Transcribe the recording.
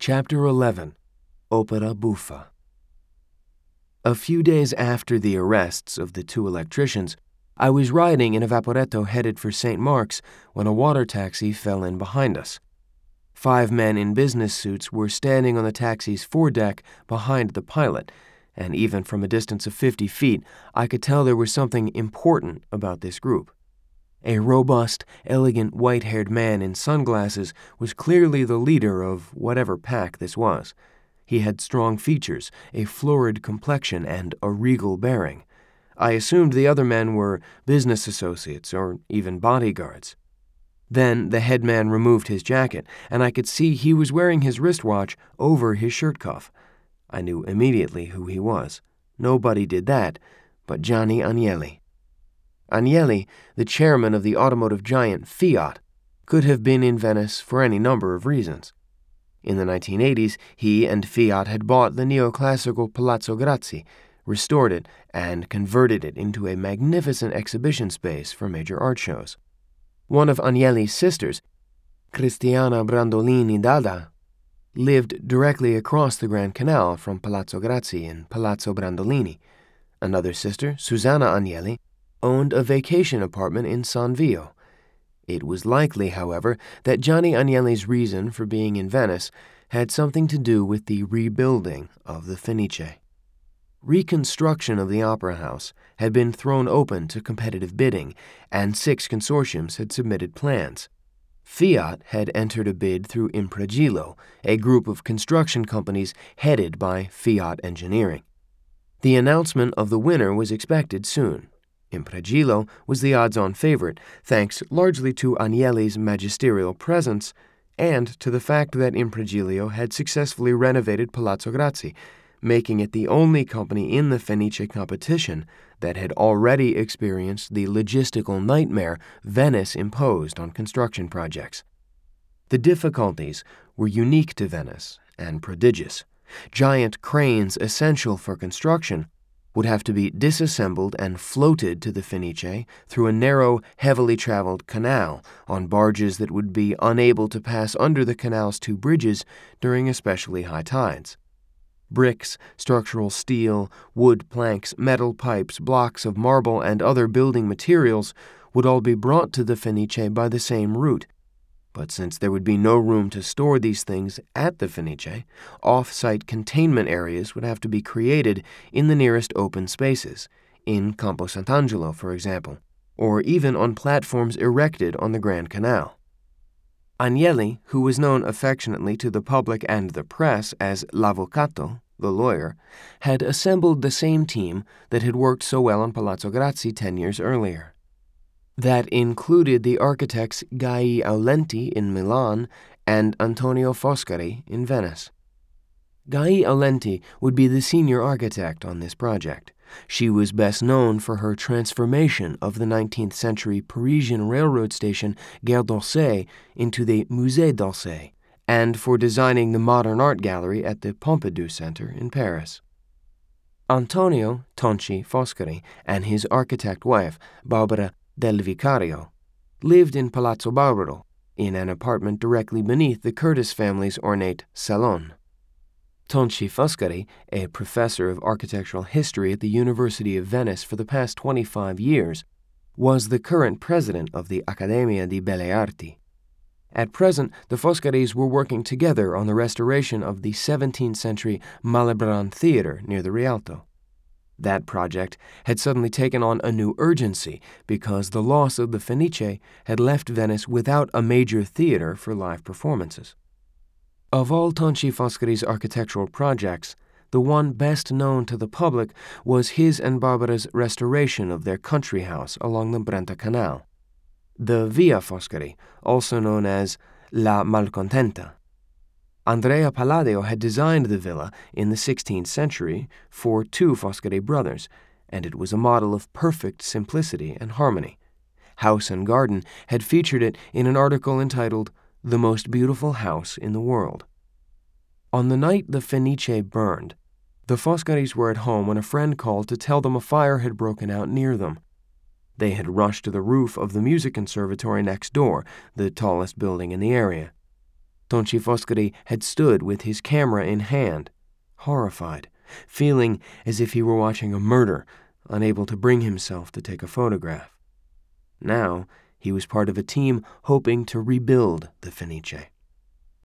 Chapter 11. Opera Buffa. A few days after the arrests of the two electricians, I was riding in a Vaporetto headed for St. Mark's when a water taxi fell in behind us. 5 men in business suits were standing on the taxi's foredeck behind the pilot, and even from a distance of 50 feet, I could tell there was something important about this group. A robust, elegant, white-haired man in sunglasses was clearly the leader of whatever pack this was. He had strong features, a florid complexion, and a regal bearing. I assumed the other men were business associates or even bodyguards. Then the head man removed his jacket, and I could see he was wearing his wristwatch over his shirt cuff. I knew immediately who he was. Nobody did that but Gianni Agnelli. Agnelli, the chairman of the automotive giant Fiat, could have been in Venice for any number of reasons. In the 1980s, he and Fiat had bought the neoclassical Palazzo Grassi, restored it, and converted it into a magnificent exhibition space for major art shows. One of Agnelli's sisters, Cristiana Brandolini Dada, lived directly across the Grand Canal from Palazzo Grassi in Palazzo Brandolini. Another sister, Susanna Agnelli, owned a vacation apartment in San Vio. It was likely, however, that Gianni Agnelli's reason for being in Venice had something to do with the rebuilding of the Fenice. Reconstruction of the Opera House had been thrown open to competitive bidding, and 6 consortiums had submitted plans. Fiat had entered a bid through Impregilo, a group of construction companies headed by Fiat Engineering. The announcement of the winner was expected soon. Impregilo was the odds-on favorite, thanks largely to Agnelli's magisterial presence and to the fact that Impregilo had successfully renovated Palazzo Grassi, making it the only company in the Fenice competition that had already experienced the logistical nightmare Venice imposed on construction projects. The difficulties were unique to Venice and prodigious. Giant cranes essential for construction would have to be disassembled and floated to the Fenice through a narrow, heavily traveled canal on barges that would be unable to pass under the canal's 2 bridges during especially high tides. Bricks, structural steel, wood planks, metal pipes, blocks of marble, and other building materials would all be brought to the Fenice by the same route. But since there would be no room to store these things at the Fenice, off-site containment areas would have to be created in the nearest open spaces, in Campo Sant'Angelo, for example, or even on platforms erected on the Grand Canal. Agnelli, who was known affectionately to the public and the press as l'Avvocato, the lawyer, had assembled the same team that had worked so well on Palazzo Grassi 10 years earlier. That included the architects Gai Aulenti in Milan and Antonio Foscari in Venice. Gai Aulenti would be the senior architect on this project. She was best known for her transformation of the 19th century Parisian railroad station Gare d'Orsay into the Musée d'Orsay, and for designing the modern art gallery at the Pompidou Center in Paris. Antonio Tonci Foscari and his architect wife, Barbara Del Vicario, lived in Palazzo Barbaro, in an apartment directly beneath the Curtis family's ornate salon. Tonci Foscari, a professor of architectural history at the University of Venice for the past 25 years, was the current president of the Accademia di Belle Arti. At present, the Foscaris were working together on the restoration of the 17th century Malibran Theater near the Rialto. That project had suddenly taken on a new urgency because the loss of the Fenice had left Venice without a major theater for live performances. Of all Tonci Foscari's architectural projects, the one best known to the public was his and Barbara's restoration of their country house along the Brenta Canal. The Via Foscari, also known as La Malcontenta. Andrea Palladio had designed the villa in the 16th century for 2 Foscari brothers, and it was a model of perfect simplicity and harmony. House and Garden had featured it in an article entitled The Most Beautiful House in the World. On the night the Fenice burned, the Foscaris were at home when a friend called to tell them a fire had broken out near them. They had rushed to the roof of the music conservatory next door, the tallest building in the area. Tonchi Foscari had stood with his camera in hand, horrified, feeling as if he were watching a murder, unable to bring himself to take a photograph. Now, he was part of a team hoping to rebuild the Fenice.